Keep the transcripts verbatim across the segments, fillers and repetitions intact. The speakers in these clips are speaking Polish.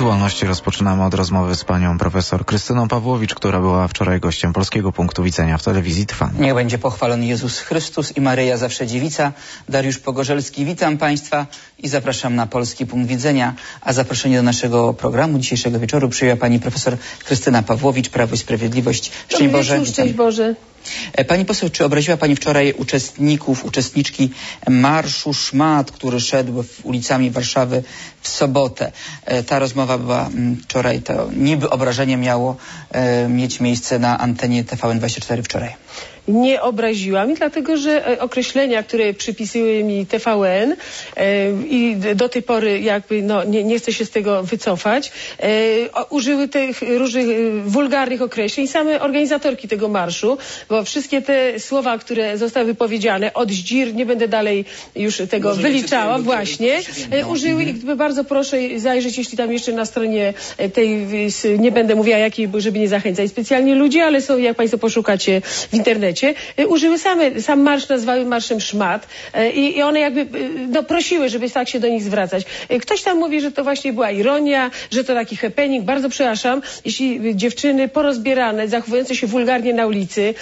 Aktualności rozpoczynamy od rozmowy z panią profesor Krystyną Pawłowicz, która była wczoraj gościem Polskiego Punktu Widzenia w telewizji Trwam. Niech będzie pochwalony Jezus Chrystus i Maryja zawsze dziewica. Dariusz Pogorzelski, witam państwa i zapraszam na Polski Punkt Widzenia. A zaproszenie do naszego programu dzisiejszego wieczoru przyjęła pani profesor Krystyna Pawłowicz, Prawo i Sprawiedliwość. Szczęść Boże. Wieczór, szczęść Boże. Pani poseł, czy obraziła pani wczoraj uczestników, uczestniczki Marszu Szmat, który szedł ulicami Warszawy w sobotę? Ta rozmowa była wczoraj, to niby obrażenie miało e, mieć miejsce na antenie T V N dwadzieścia cztery wczoraj. Nie obraziłam, dlatego że określenia, które przypisuje mi T V N e, i do tej pory jakby no, nie, nie chcę się z tego wycofać, e, użyły tych różnych wulgarnych określeń, same organizatorki tego marszu, bo wszystkie te słowa, które zostały wypowiedziane, od zdzir, nie będę dalej już tego Może wyliczała, właśnie, e, użyły i bardzo proszę zajrzeć, jeśli tam jeszcze na stronie tej, nie będę mówiła jakiej, żeby nie zachęcać specjalnie ludzi, ale są, jak państwo poszukacie w internecie, użyły same, sam marsz nazwały marszem szmat i, i one jakby no, prosiły, żeby tak się do nich zwracać. Ktoś tam mówi, że to właśnie była ironia, że to taki happening. Bardzo przepraszam, jeśli dziewczyny porozbierane, zachowujące się wulgarnie na ulicy,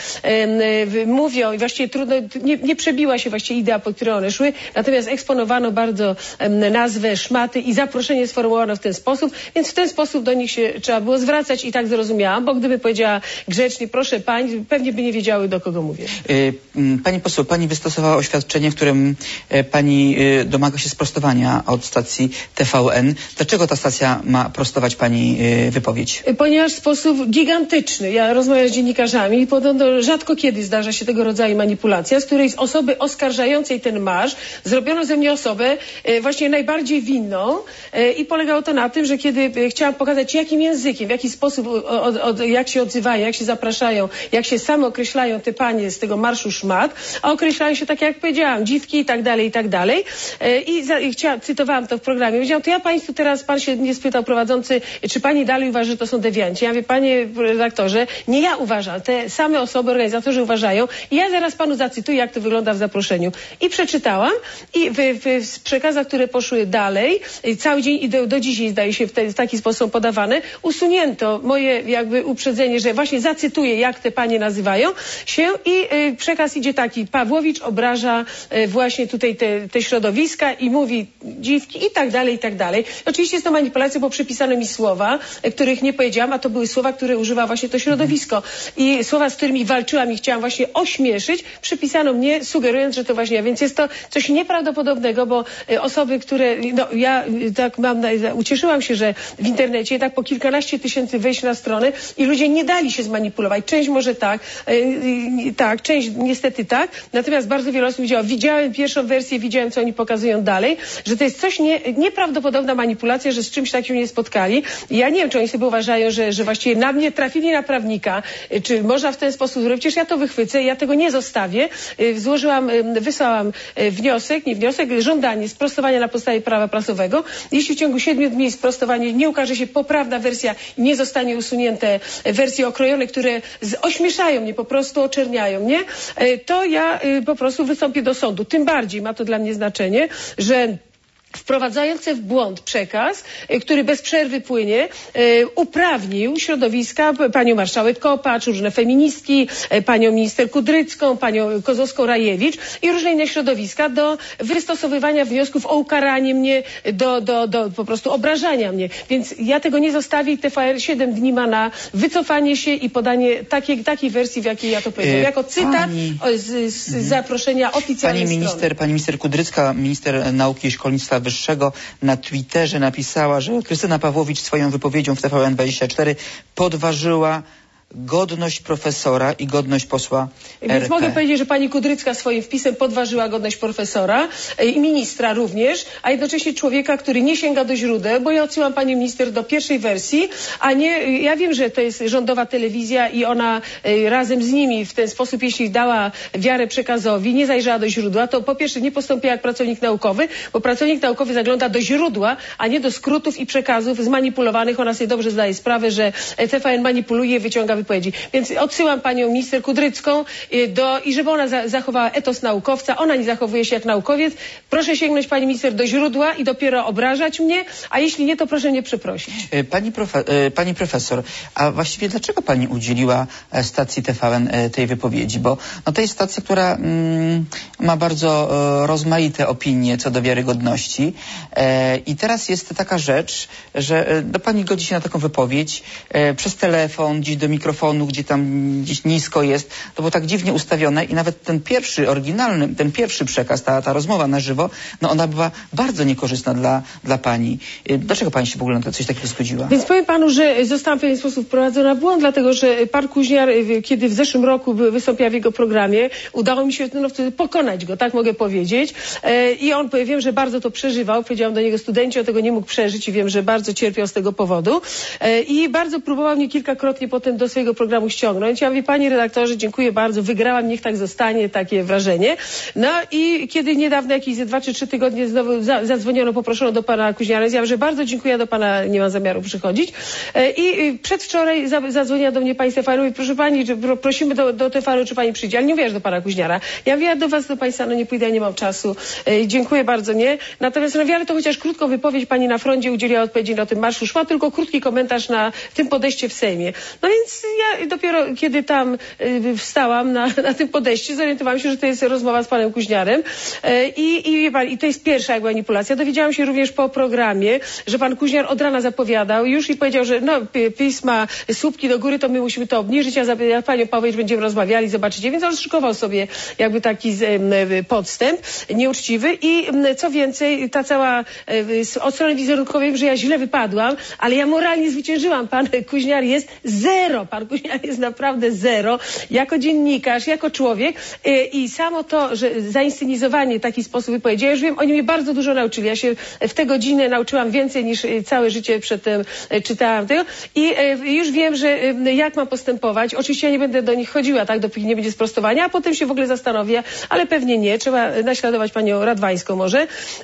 e, mówią i właściwie trudno, nie, nie przebiła się właściwie idea, po której one szły, natomiast eksponowano bardzo e, nazwę szmaty i zaproszenie sformułowano w ten sposób, więc w ten sposób do nich się trzeba było zwracać i tak zrozumiałam, bo gdyby powiedziała grzecznie, proszę pań, pewnie by nie wiedziały, do kogo mówię. Pani poseł, pani wystosowała oświadczenie, w którym pani domaga się sprostowania od stacji T V N. Dlaczego ta stacja ma prostować pani wypowiedź? Ponieważ w sposób gigantyczny, ja rozmawiam z dziennikarzami i podobno rzadko kiedy zdarza się tego rodzaju manipulacja, z której z osoby oskarżającej ten marsz zrobiono ze mnie osobę właśnie najbardziej winną i polegało to na tym, że kiedy chciałam pokazać, jakim językiem, w jaki sposób, od, od, jak się odzywają, jak się zapraszają, jak się same określają te panie z tego marszu szmat, a określają się tak, jak powiedziałam, dziwki i tak dalej, i tak dalej. I, za, i chciałam, cytowałam to w programie. Powiedziałam, to ja państwu teraz, pan się mnie spytał prowadzący, czy pani dalej uważa, że to są dewianci. Ja mówię, panie redaktorze, nie ja uważam, te same osoby, organizatorzy uważają i ja zaraz panu zacytuję, jak to wygląda w zaproszeniu. I przeczytałam i w, w, w przekazach, które poszły dalej, cały dzień i do, do dzisiaj zdaje się w, te, w taki sposób podawane, usunięto moje jakby uprzedzenie, że właśnie zacytuję, jak te panie nazywają się i y, przekaz idzie taki, Pawłowicz obraża y, właśnie tutaj te, te środowiska i mówi dziwki i tak dalej, i tak dalej. Oczywiście jest to manipulacja, bo przypisano mi słowa, y, których nie powiedziałam, a to były słowa, które używa właśnie to środowisko. I słowa, z którymi walczyłam i chciałam właśnie ośmieszyć, przypisano mnie, sugerując, że to właśnie ja. Więc jest to coś nieprawdopodobnego, bo y, osoby, które, no ja y, tak mam, na, ucieszyłam się, że w internecie tak po kilkanaście tysięcy wejść na stronę i ludzie nie dali się zmanipulować. Część może tak, y, y, tak, część niestety tak, natomiast bardzo wiele osób widziało, widziałem pierwszą wersję, widziałem, co oni pokazują dalej, że to jest coś nie, nieprawdopodobna manipulacja, że z czymś takim nie spotkali. I ja nie wiem, czy oni sobie uważają, że, że właściwie na mnie trafili na prawnika, czy można w ten sposób zrobić, przecież ja to wychwycę, ja tego nie zostawię. Złożyłam, wysłałam wniosek, nie wniosek, żądanie sprostowania na podstawie prawa prasowego. Jeśli w ciągu siedmiu dni sprostowanie nie ukaże się poprawna wersja i nie zostanie usunięte wersje okrojone, które ośmieszają mnie, po prostu oczerniają mnie, to ja po prostu wystąpię do sądu. Tym bardziej ma to dla mnie znaczenie, że wprowadzający w błąd przekaz, który bez przerwy płynie, uprawnił środowiska, panią marszałek Kopacz, różne feministki, panią minister Kudrycką, panią Kozłowską-Rajewicz i różne inne środowiska do wystosowywania wniosków o ukaranie mnie, do, do, do po prostu obrażania mnie. Więc ja tego nie zostawię i T V N siedem dni ma na wycofanie się i podanie takiej, takiej wersji, w jakiej ja to powiedziałam. Jako cytat pani, z, z zaproszenia oficjalnej pani minister, strony. Pani minister Kudrycka, minister nauki i szkolnictwa wyższego, na Twitterze napisała, że Krystyna Pawłowicz swoją wypowiedzią w T V N dwadzieścia cztery podważyła godność profesora i godność posła Więc R P. mogę powiedzieć, że pani Kudrycka swoim wpisem podważyła godność profesora i ministra również, a jednocześnie człowieka, który nie sięga do źródeł, bo ja odsyłam panią minister do pierwszej wersji, a nie, ja wiem, że to jest rządowa telewizja i ona razem z nimi w ten sposób, jeśli dała wiarę przekazowi, nie zajrzała do źródła, to po pierwsze nie postąpiła jak pracownik naukowy, bo pracownik naukowy zagląda do źródła, a nie do skrótów i przekazów zmanipulowanych. Ona sobie dobrze zdaje sprawę, że T V N manipuluje, wyciąga wypowiedzi. Więc odsyłam panią minister Kudrycką do, i żeby ona za, zachowała etos naukowca. Ona nie zachowuje się jak naukowiec. Proszę sięgnąć, pani minister, do źródła i dopiero obrażać mnie, a jeśli nie, to proszę mnie przeprosić. Pani, profe pani profesor, a właściwie dlaczego pani udzieliła stacji T V N tej wypowiedzi? Bo no, to jest stacja, która mm, ma bardzo e, rozmaite opinie co do wiarygodności e, i teraz jest taka rzecz, że e, no, pani godzi się na taką wypowiedź e, przez telefon, gdzieś do mikrofonu, gdzie tam gdzieś nisko jest. To było tak dziwnie ustawione i nawet ten pierwszy, oryginalny, ten pierwszy przekaz, ta, ta rozmowa na żywo, no ona była bardzo niekorzystna dla, dla pani. E, dlaczego pani się w ogóle na to coś takiego zgodziła? Więc powiem panu, że zostałam w pewien sposób wprowadzona w błąd, dlatego że pan Kuźniar, kiedy w zeszłym roku wystąpiła w jego programie, udało mi się no, wtedy pokonać go, tak mogę powiedzieć. E, I on, wiem, że bardzo to przeżywał. Powiedziałam do niego, studenci, on tego nie mógł przeżyć i wiem, że bardzo cierpiał z tego powodu. E, I bardzo próbował mnie kilkakrotnie potem do swojego programu ściągnąć. Ja mówię, panie redaktorze, dziękuję bardzo, wygrałam, niech tak zostanie, takie wrażenie. No i kiedy niedawno, jakieś ze dwa czy trzy tygodnie znowu za, zadzwoniono, poproszono do pana Kuźniara, ja mówię, że bardzo dziękuję, do pana nie mam zamiaru przychodzić. E, I przedwczoraj za, zadzwoniła do mnie pani Stefano i proszę pani, że prosimy do, do T V N, czy pani przyjdzie, ale nie mówię, że do pana Kuźniara. Ja mówię, ja do was, do państwa, no nie pójdę, ja nie mam czasu. E, dziękuję bardzo, nie. Natomiast no wiele to chociaż krótko wypowiedź pani na froncie udzieliła odpowiedzi na tym marszu szła, tylko krótki komentarz na tym podejście w Sejmie. No więc ja dopiero kiedy tam y, wstałam na, na tym podejściu, zorientowałam się, że to jest rozmowa z panem Kuźniarem. E, i, i, I to jest pierwsza jak manipulacja. Dowiedziałam się również po programie, że pan Kuźniar od rana zapowiadał już i powiedział, że no pisma, słupki do góry, to my musimy to obniżyć, a z panią Pawłowicz będziemy rozmawiali, zobaczycie. Więc on szykował sobie jakby taki z, podstęp nieuczciwy i co więcej, ta cała od strony wizerunkowej, że ja źle wypadłam, ale ja moralnie zwyciężyłam. Pan Kuźniar jest zero. Pan Kuźniar jest naprawdę zero. Jako dziennikarz, jako człowiek i samo to, że zainscenizowanie taki sposób wypowiedzi, ja już wiem, oni mnie bardzo dużo nauczyli. Ja się w te godziny nauczyłam więcej niż całe życie przedtem czytałam tego i już wiem, że jak mam postępować. Oczywiście ja nie będę do nich chodziła, tak, dopóki nie będzie sprostowania, a potem się w ogóle zastanowię, ale pewnie nie. Trzeba naśladować panią Radwańską może.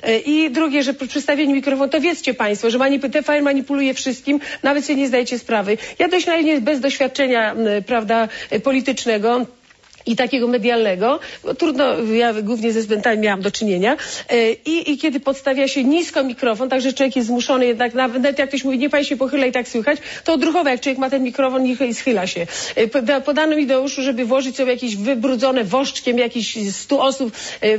I drugie, że przy przedstawieniu mikrofonu, to wiedzcie państwo, że manip- T V N manipuluje wszystkim, nawet sobie nie zdajecie sprawy. Ja dość najmniej bez doświadczenia, prawda, politycznego i takiego medialnego, bo trudno, ja głównie ze studentami miałam do czynienia I, i kiedy podstawia się nisko mikrofon, także człowiek jest zmuszony jednak, nawet jak ktoś mówi, nie pani się pochyla i tak słychać, to odruchowo, jak człowiek ma ten mikrofon, niech schyla się. Podano mi do uszu, żeby włożyć sobie jakieś wybrudzone woszczkiem, jakiś stu osób,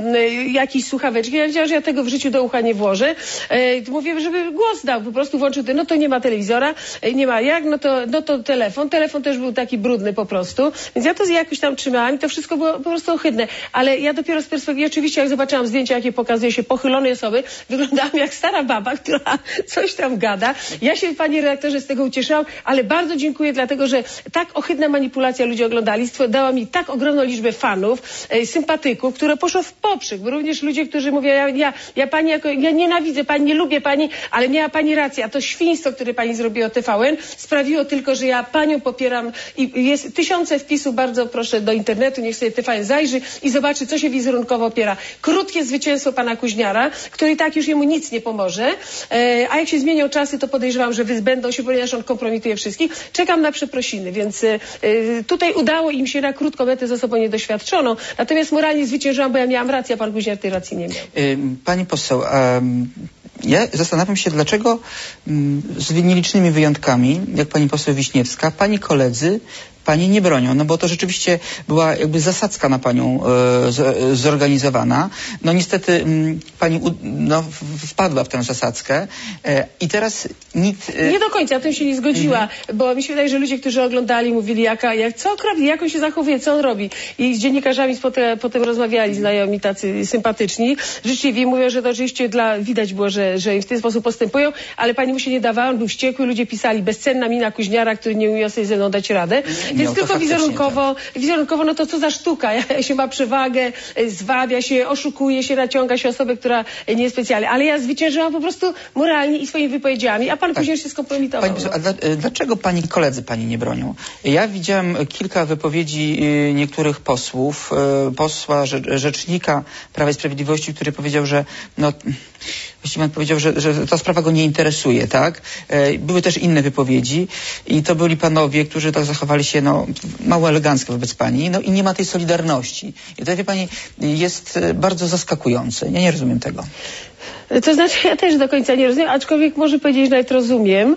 jakieś słuchaweczki. Ja wiedziałam, że ja tego w życiu do ucha nie włożę. Mówię, żeby głos dał, po prostu włączył, no to nie ma telewizora, nie ma jak, no to, no to telefon. Telefon też był taki brudny po prostu, więc ja to jakoś tam trzymałam. To wszystko było po prostu ohydne, ale ja dopiero z perspektywy, oczywiście jak zobaczyłam zdjęcia, jakie pokazuje się pochylonej osoby, wyglądałam jak stara baba, która coś tam gada. Ja się, panie redaktorze, z tego ucieszyłam, ale bardzo dziękuję, dlatego że tak ohydna manipulacja ludzie oglądali, dała mi tak ogromną liczbę fanów, e, sympatyków, które poszło w poprzek, bo również ludzie, którzy mówią, ja, ja, ja pani jako, ja nienawidzę pani, nie lubię pani, ale miała pani rację, a to świństwo, które pani zrobiła T V N, sprawiło tylko, że ja panią popieram i jest tysiące wpisów, bardzo proszę do internetu, niech sobie T V N zajrzy i zobaczy, co się wizerunkowo opiera. Krótkie zwycięstwo pana Kuźniara, który i tak już jemu nic nie pomoże, e, a jak się zmienią czasy, to podejrzewam, że wyzbędą się, ponieważ on kompromituje wszystkich. Czekam na przeprosiny, więc e, tutaj udało im się na krótką metę z osobą niedoświadczoną, natomiast moralnie zwyciężyłam, bo ja miałam rację, a pan Kuźniar tej racji nie miał. Pani poseł, um... ja zastanawiam się, dlaczego mm, z nielicznymi wyjątkami, jak pani poseł Wiśniewska, pani koledzy pani nie bronią, no bo to rzeczywiście była jakby zasadzka na panią e, z, zorganizowana. No niestety m, pani u, no, wpadła w tę zasadzkę e, i teraz nikt... E... Nie do końca, ja tym się nie zgodziła, mm. bo mi się wydaje, że ludzie, którzy oglądali, mówili, jaka, jak, co okropnie, jak on się zachowuje, co on robi. I z dziennikarzami potem, potem rozmawiali, znajomi tacy sympatyczni, życzliwi, mówią, że to oczywiście dla, widać było, że, że w ten sposób postępują, ale pani mu się nie dawała, on był wściekły, ludzie pisali, bezcenna mina Kuźniara, który nie umiał sobie ze mną dać radę. Więc tylko wizerunkowo, tak. wizerunkowo, no to co za sztuka, jak się ma przewagę, zwabia się, oszukuje się, naciąga się osobę, która nie jest specjalna. Ale ja zwyciężyłam po prostu moralnie i swoimi wypowiedziami, a pan tak. później się skompromitował. Pani, a dla, dlaczego pani koledzy pani nie bronią? Ja widziałem kilka wypowiedzi niektórych posłów, posła, rzecznika Prawa i Sprawiedliwości, który powiedział, że no, właściwie on powiedział, że, że ta sprawa go nie interesuje, tak? Były też inne wypowiedzi i to byli panowie, którzy tak zachowali się no, mało eleganckie wobec pani, no i nie ma tej solidarności. I to, wie pani, jest bardzo zaskakujące. Ja nie rozumiem tego. To znaczy, ja też do końca nie rozumiem, aczkolwiek może powiedzieć, nawet rozumiem,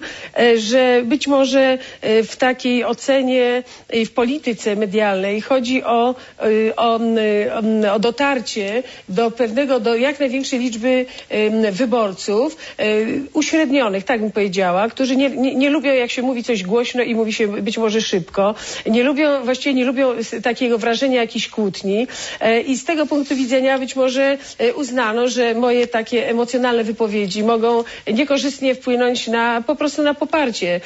że być może w takiej ocenie i w polityce medialnej chodzi o, o, o dotarcie do pewnego, do jak największej liczby wyborców, uśrednionych, tak bym powiedziała, którzy nie, nie, nie lubią, jak się mówi coś głośno i mówi się być może szybko, nie lubią, właściwie nie lubią takiego wrażenia jakichś kłótni i z tego punktu widzenia być może uznano, że moje takie emocjonalne wypowiedzi mogą niekorzystnie wpłynąć na, po prostu na poparcie.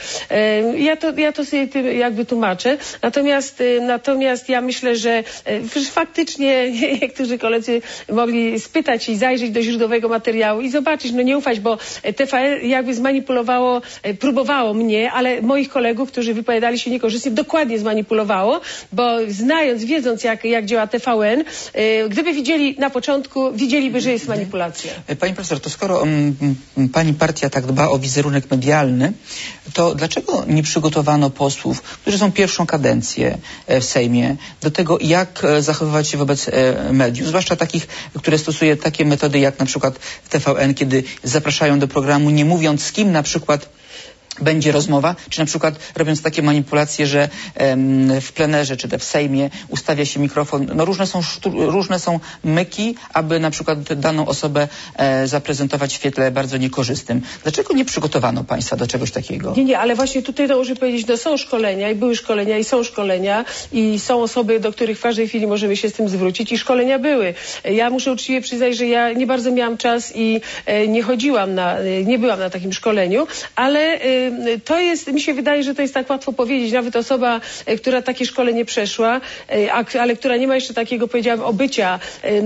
Ja to, ja to sobie tym jakby tłumaczę. Natomiast, natomiast ja myślę, że faktycznie niektórzy koledzy mogli spytać i zajrzeć do źródłowego materiału i zobaczyć, no nie ufać, bo T V N jakby zmanipulowało, próbowało mnie, ale moich kolegów, którzy wypowiadali się niekorzystnie, dokładnie zmanipulowało, bo znając, wiedząc jak, jak działa T V N, gdyby widzieli na początku, widzieliby, że jest manipulacja. Pani profesor, to skoro um, pani partia tak dba o wizerunek medialny, to dlaczego nie przygotowano posłów, którzy są pierwszą kadencję w Sejmie, do tego, jak zachowywać się wobec mediów, zwłaszcza takich, które stosuje takie metody, jak na przykład T V N, kiedy zapraszają do programu, nie mówiąc z kim na przykład będzie rozmowa, czy na przykład robiąc takie manipulacje, że em, w plenerze, czy w Sejmie ustawia się mikrofon. No różne są, różne są myki, aby na przykład daną osobę e, zaprezentować w świetle bardzo niekorzystnym. Dlaczego nie przygotowano państwa do czegoś takiego? Nie, nie, ale właśnie tutaj to muszę powiedzieć, no są szkolenia i były szkolenia i są szkolenia i są osoby, do których w każdej chwili możemy się z tym zwrócić i szkolenia były. Ja muszę uczciwie przyznać, że ja nie bardzo miałam czas i e, nie chodziłam na, e, nie byłam na takim szkoleniu, ale e, to jest, mi się wydaje, że to jest tak łatwo powiedzieć. Nawet osoba, która takie szkolenie przeszła, ale która nie ma jeszcze takiego, powiedziałabym, obycia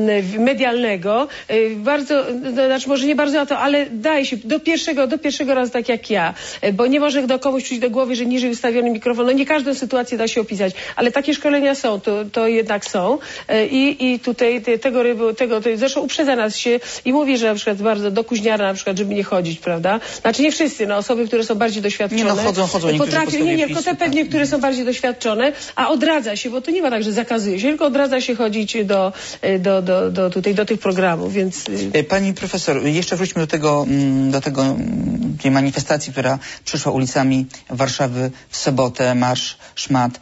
medialnego, bardzo, znaczy może nie bardzo na to, ale daje się do pierwszego, do pierwszego razu tak jak ja, bo nie może do komuś przyjść do głowy, że niżej ustawiony mikrofon, no nie każdą sytuację da się opisać, ale takie szkolenia są, to, to jednak są i, i tutaj tego, tego, to zresztą uprzedza nas się i mówi, że na przykład bardzo do kuźniara na przykład, żeby nie chodzić, prawda? Znaczy nie wszyscy, no osoby, które są bardziej doświadczone. Nie no, chodzą, chodzą potrafią, nie, nie, tylko te pewnie, tak. które są bardziej doświadczone, a odradza się, bo to nie ma tak, że zakazuje się, tylko odradza się chodzić do, do, do, do, tutaj, do tych programów, więc... Pani profesor, jeszcze wróćmy do tego, do tego, tej manifestacji, która przyszła ulicami Warszawy w sobotę, Marsz Szmat.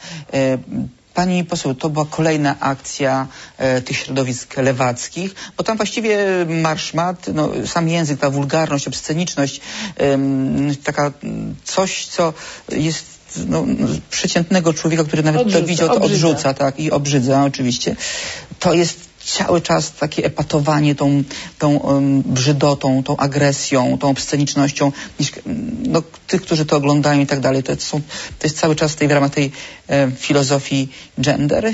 Pani poseł, to była kolejna akcja e, tych środowisk lewackich, bo tam właściwie Marsz Szmat, no, sam język, ta wulgarność, obsceniczność, e, taka coś, co jest no, przeciętnego człowieka, który nawet odrzuca, to widział, to obrzydza. odrzuca, tak, i obrzydza oczywiście. To jest cały czas takie epatowanie tą, tą um, brzydotą, tą agresją, tą obscenicznością no, tych, którzy to oglądają i tak dalej. To, są, to jest cały czas tej, w ramach tej e, filozofii gender.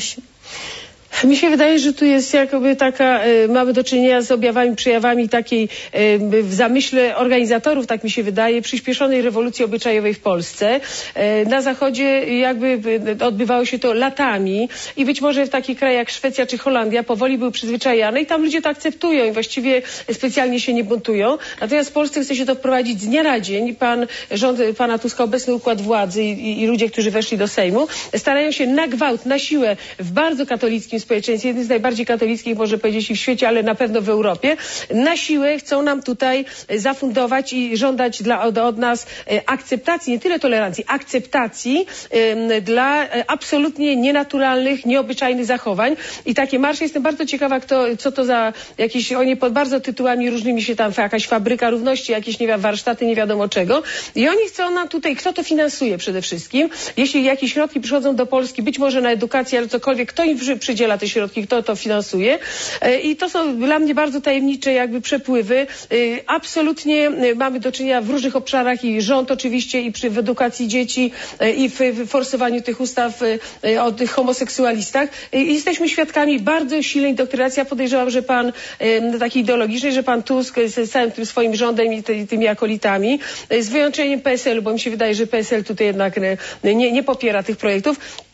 Mi się wydaje, że tu jest jakby taka, y, mamy do czynienia z objawami, przejawami takiej y, w zamyśle organizatorów, tak mi się wydaje, przyspieszonej rewolucji obyczajowej w Polsce. Y, na Zachodzie jakby y, odbywało się to latami i być może w takich krajach jak Szwecja czy Holandia powoli były przyzwyczajane i tam ludzie to akceptują i właściwie specjalnie się nie buntują. Natomiast w Polsce chce się to wprowadzić z dnia na dzień. Pan, rząd pana Tuska, obecny układ władzy i, i, i ludzie, którzy weszli do Sejmu, starają się na gwałt, na siłę w bardzo katolickim społeczeństwie, jednym z najbardziej katolickich, może powiedzieć, i w świecie, ale na pewno w Europie, na siłę chcą nam tutaj zafundować i żądać dla, od, od nas akceptacji, nie tyle tolerancji, akceptacji um, dla absolutnie nienaturalnych, nieobyczajnych zachowań. I takie marsze, jestem bardzo ciekawa, kto, co to za jakieś, oni pod bardzo tytułami różnymi się tam, jakaś fabryka równości, jakieś nie wiem, warsztaty, nie wiadomo czego. I oni chcą nam tutaj, kto to finansuje przede wszystkim, jeśli jakieś środki przychodzą do Polski, być może na edukację, ale cokolwiek, kto im przydziela te środki, kto to finansuje. I to są dla mnie bardzo tajemnicze jakby przepływy. Absolutnie mamy do czynienia w różnych obszarach i rząd oczywiście i przy w edukacji dzieci i w, w forsowaniu tych ustaw o tych homoseksualistach. I jesteśmy świadkami bardzo silnej indoktrynacji. Ja podejrzewam, że pan taki ideologiczny, że pan Tusk z całym tym swoim rządem i ty, tymi akolitami, z wyłączeniem P S L u, bo mi się wydaje, że P S L tutaj jednak nie, nie popiera tych projektów,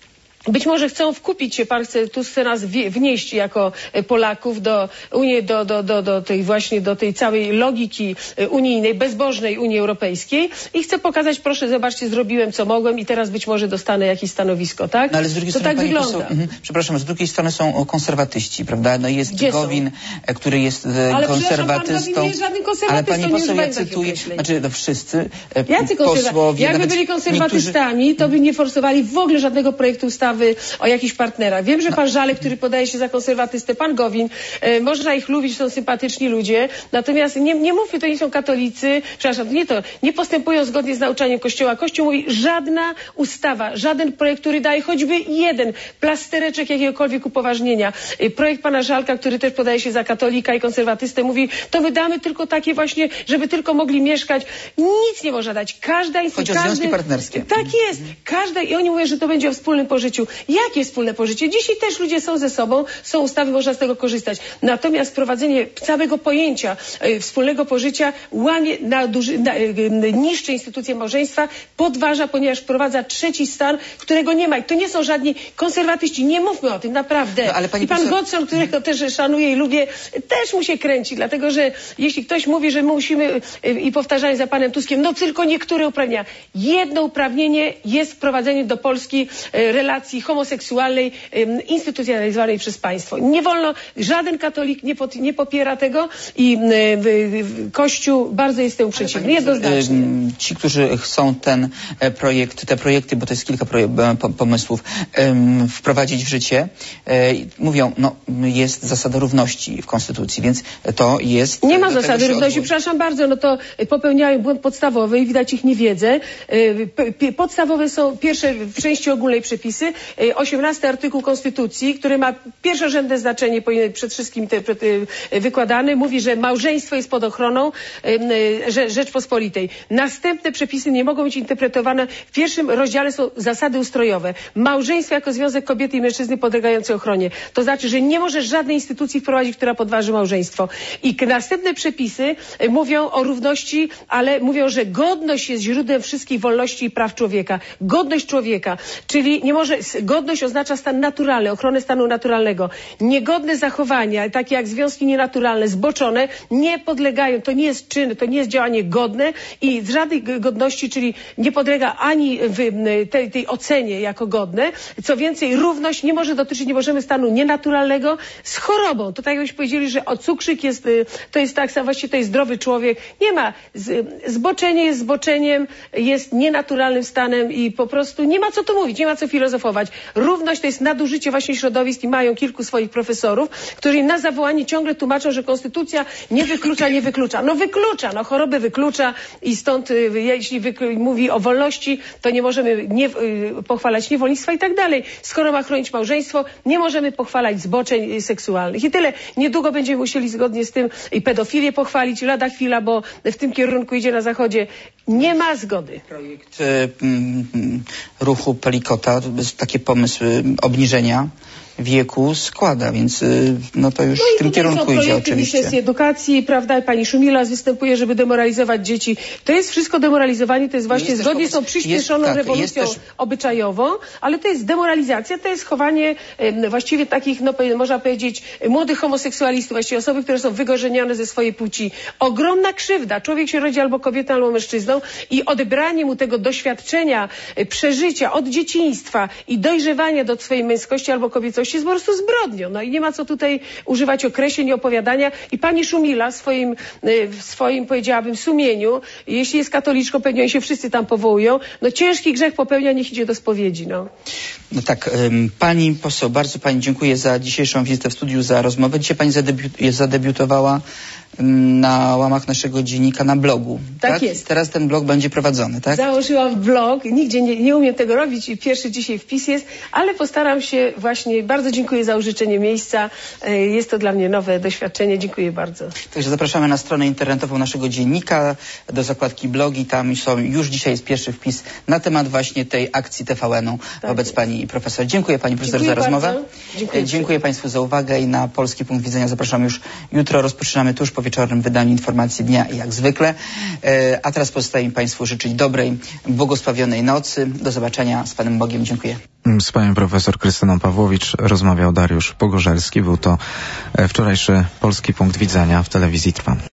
Być może chcą wkupić się, pan chce, tu chce nas wnieść jako Polaków do Unii, do, do, do, do tej właśnie, do tej całej logiki unijnej, bezbożnej Unii Europejskiej i chce pokazać, proszę, zobaczcie, zrobiłem co mogłem i teraz być może dostanę jakieś stanowisko, tak? No ale z drugiej to strony, tak wygląda. Poseł, mm, przepraszam, z drugiej strony są konserwatyści, prawda? No jest Gdzie Gowin, są? który jest ale konserwatystą. Pan nie jest żadnym ale konserwatystą, pani poseł, nie ja cytuję, znaczy no wszyscy Jacy posłowie. Jakby nawet byli konserwatystami, niektórzy... to by nie forsowali w ogóle żadnego projektu ustawy o jakichś partnerach. Wiem, że pan Żalek, który podaje się za konserwatystę, pan Gowin, e, można ich lubić, są sympatyczni ludzie, natomiast nie, nie mówmy, to nie są katolicy, przepraszam, nie to, nie postępują zgodnie z nauczaniem Kościoła. Kościół mówi, żadna ustawa, żaden projekt, który daje choćby jeden plastereczek jakiegokolwiek upoważnienia. E, projekt pana Żalka, który też podaje się za katolika i konserwatystę, mówi, to wydamy tylko takie właśnie, żeby tylko mogli mieszkać. Nic nie można dać. Każda instytucja... Chodzi o związki partnerskie. Tak jest. Każda, i oni mówią, że to będzie o wspólnym pożyciu. Jakie wspólne pożycie? Dzisiaj też ludzie są ze sobą, są ustawy, można z tego korzystać. Natomiast wprowadzenie całego pojęcia y, wspólnego pożycia łamie, naduży, na, y, niszczy instytucję małżeństwa, podważa, ponieważ wprowadza trzeci stan, którego nie ma. I to nie są żadni konserwatyści. Nie mówmy o tym, naprawdę. No, ale pani I pan poseł... Godson, którego też szanuję i lubię, też mu się kręci, dlatego że jeśli ktoś mówi, że my musimy y, i powtarzają za panem Tuskiem, no tylko niektóre uprawnienia. Jedno uprawnienie jest wprowadzenie do Polski y, relacji homoseksualnej, y, instytucjonalizowanej przez państwo. Nie wolno, żaden katolik nie, pod, nie popiera tego i y, y, Kościół bardzo jest temu przeciwny, jednoznacznie. Y, ci, którzy chcą ten e, projekt, te projekty, bo to jest kilka proje- po, pomysłów, y, wprowadzić w życie, y, mówią, no jest zasada równości w Konstytucji, więc to jest... Nie ma zasady równości, przepraszam bardzo, no to popełniają błąd podstawowy i widać ich niewiedzę. Y, podstawowe są pierwsze w części ogólnej przepisy, y, osiemnasty artykuł Konstytucji, który ma pierwszorzędne znaczenie, powinien przed wszystkim te, przed, y, wykładany, mówi, że małżeństwo jest pod ochroną y, y, Rzeczpospolitej. Następne przepisy nie mogą być interpretowane. W pierwszym rozdziale są zasady ustrojowe. Małżeństwo jako związek kobiety i mężczyzny podlegający ochronie. To znaczy, że nie może żadnej instytucji wprowadzić, która podważy małżeństwo. I następne przepisy y, mówią o równości, ale mówią, że godność jest źródłem wszystkich wolności i praw człowieka. Godność człowieka, czyli nie może, godność oznacza stan naturalny, ochronę stanu naturalnego. Niegodne zachowania, takie jak związki nienaturalne, zboczone, nie podlegają, to nie jest czyn, to nie jest działanie godne i z żadnej godności, czyli nie podlega ani w tej, tej ocenie jako godne. Co więcej, równość nie może dotyczyć, nie możemy stanu nienaturalnego z chorobą. To tak jakbyśmy powiedzieli, że o cukrzyk jest, to jest tak samo, właściwie to jest zdrowy człowiek. Nie ma. Zboczenie jest zboczeniem, jest nienaturalnym stanem i po prostu nie ma co tu mówić, nie ma co filozofować. Równość to jest nadużycie właśnie środowisk i mają kilku swoich profesorów, którzy na zawołanie ciągle tłumaczą, że konstytucja nie wyklucza, nie wyklucza. No wyklucza, no choroby wyklucza i stąd jeśli mówi o wolności, to nie możemy nie, pochwalać niewolnictwa i tak dalej. Skoro ma chronić małżeństwo, nie możemy pochwalać zboczeń seksualnych. I tyle. Niedługo będziemy musieli zgodnie z tym i pedofilię pochwalić, lada chwila, bo w tym kierunku idzie na Zachodzie. Nie ma zgody. Projekt y, y, ruchu Pelikota, takie pomysły obniżenia wieku składa, więc no to już no w tym kierunku idzie oczywiście. Sesji edukacji, prawda, pani Szumilas występuje, żeby demoralizować dzieci. To jest wszystko demoralizowanie, to jest właśnie jest zgodnie z tą przyspieszoną jest, tak, rewolucją też... obyczajową, ale to jest demoralizacja, to jest chowanie e, właściwie takich, no można powiedzieć, młodych homoseksualistów, właściwie osoby, które są wygorzenione ze swojej płci. Ogromna krzywda. Człowiek się rodzi albo kobietą, albo mężczyzną i odebranie mu tego doświadczenia, e, przeżycia od dzieciństwa i dojrzewania do swojej męskości albo kobiecości jest po prostu zbrodnią. No i nie ma co tutaj używać określeń i opowiadania. I pani Szumila w swoim, w swoim, powiedziałabym, sumieniu, jeśli jest katoliczką, pewnie oni się wszyscy tam powołują, no ciężki grzech popełnia, niech idzie do spowiedzi, no. No tak, pani poseł, bardzo pani dziękuję za dzisiejszą wizytę w studiu, za rozmowę. Dzisiaj pani zadebiut- zadebiutowała na łamach naszego dziennika na blogu. Tak, tak jest. Teraz ten blog będzie prowadzony, tak? Założyłam blog, nigdzie nie, nie umiem tego robić i pierwszy dzisiaj wpis jest, ale postaram się właśnie, bardzo dziękuję za użyczenie miejsca. Jest to dla mnie nowe doświadczenie. Dziękuję bardzo. Także zapraszamy na stronę internetową naszego dziennika, do zakładki blogi. Tam są, już dzisiaj jest pierwszy wpis na temat właśnie tej akcji T V N-u tak wobec jest. Pani profesor. Dziękuję pani profesor dziękuję za rozmowę. Bardzo. Dziękuję, dziękuję Państwu za uwagę i na Polski Punkt Widzenia zapraszam już jutro. Rozpoczynamy tuż po powieczornym wydaniu informacji dnia jak zwykle. A teraz pozostaje mi Państwu życzyć dobrej, błogosławionej nocy. Do zobaczenia z Panem Bogiem. Dziękuję. Z panią profesor Krystyną Pawłowicz rozmawiał Dariusz Pogorzelski. Był to wczorajszy Polski Punkt Widzenia w Telewizji Trwam.